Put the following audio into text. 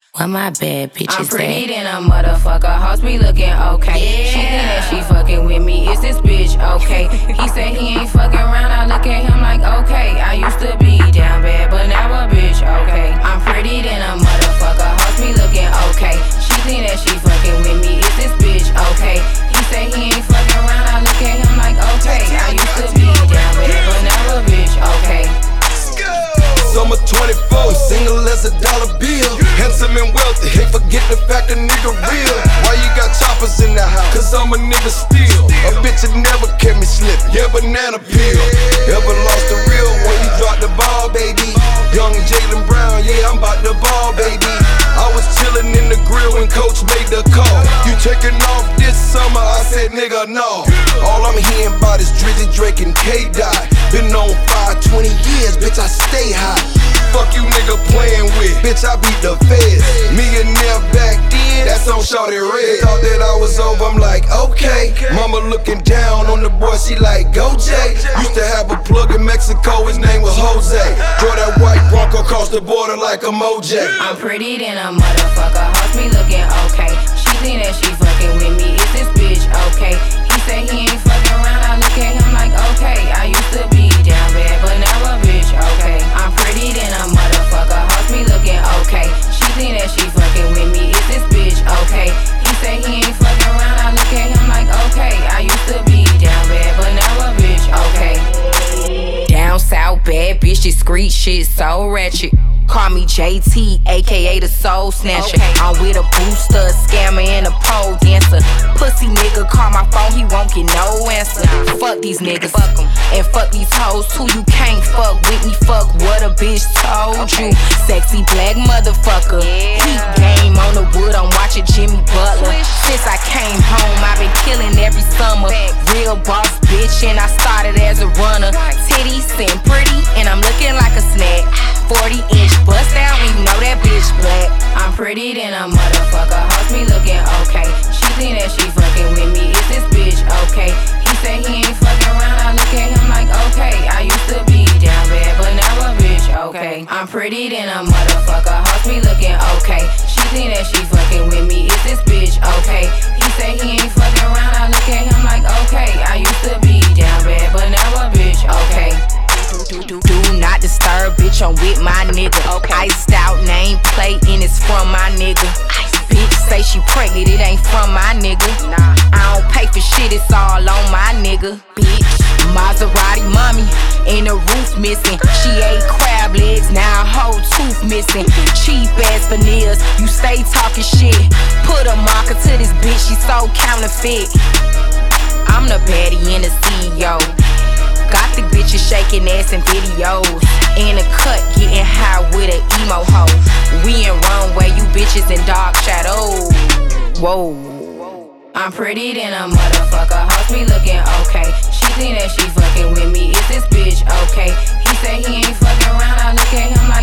Why my bad bitches I'm pretty than a motherfucker, hoes be looking okay. Yeah. She think that she fucking with me, is this bitch okay? He said he ain't fucking around, I look at him like okay. I used to be down bad, but now a bitch okay. I'm pretty than a motherfucker, hoes be looking okay. She think that she fucking with me, is this bitch okay? He said he ain't fucking around, I look at him like okay. I used to be down bad, but now a bitch okay. Summer 24, single as a dollar bill. Handsome and wealthy, ain't forget the fact a nigga real. Why you got choppers in the house? Cause I'm a nigga still. A bitch that never kept me slipping, yeah, banana peel. Ever lost the real when you dropped the ball, baby? Young Jaylen Brown, yeah, I'm about the ball, baby. I was chillin' in the grill when coach made the call. You taking off this summer? I said, nigga, no. All I'm hearing about is Drizzy, Drake, and K-Dot. Been on fire 20 years, bitch, I stay high. Fuck you nigga playin' with, bitch, I beat the feds. Millionaire back then, that's on Shawty Red. Thought that I was over, I'm like, okay. Mama looking down on the boy, she like, go Jay. Used to have a plug in Mexico, his name was Jose. Draw that white Bronco across the border like a Moj. I'm pretty than a motherfucker, hoes be looking okay. She think that she fucking with me, is this bitch okay? He said he ain't fucking around, I look at him like okay. I used to be down bad, but now a bitch okay. I'm pretty than a motherfucker, hoes be looking okay. She think that she fucking with me, is this bitch okay? He said he ain't fucking around, I look at him like okay. I used to be down bad, but now a bitch okay. Down south bad bitch, discreet shit so ratchet. Call me JT, aka the soul snatcher. Okay. I'm with a booster, a scammer, and a pole dancer. Pussy nigga call my phone, he won't get no answer. Fuck these niggas, fuck em. And fuck these hoes too. You can't fuck with me, fuck what a bitch told you. Sexy black motherfucker. Heat game on the wood, I'm watching Jimmy Butler. Since I came home, I've been killing every summer. Real boss bitch, and I started as a runner. Titties and pretty, and I'm looking like a snack. 40-inch bust down, we know that bitch black. I'm pretty than a motherfucker, hoes me looking okay. She think that she fucking with me, is this bitch okay? He said he ain't fucking around, I look at him like okay. I used to be down bad, but now a bitch okay. I'm pretty than a motherfucker, hoes me looking okay. She think that she fucking with me, is this bitch okay? He said he ain't fucking around, I look at him like okay. I used to be down bad, but now a bitch okay. Do not disturb, bitch, I'm with my nigga. Okay. Iced out nameplate and it's from my nigga. Bitch say she pregnant, it ain't from my nigga. Nah. I don't pay for shit, it's all on my nigga. Bitch, Maserati mommy, and the roof missing. She ate crab legs, now a whole tooth missing. Cheap ass veneers, you stay talking shit. Put a marker to this bitch, she so counterfeit. I'm the baddie and the CEO. Got the bitches shaking ass in videos. In a cut, getting high with an emo hoe. We in runway, you bitches in dark shadows. Whoa. I'm pretty than a motherfucker, hoes me looking okay. She think that she fucking with me, is this bitch okay? He said he ain't fucking around, I look at him like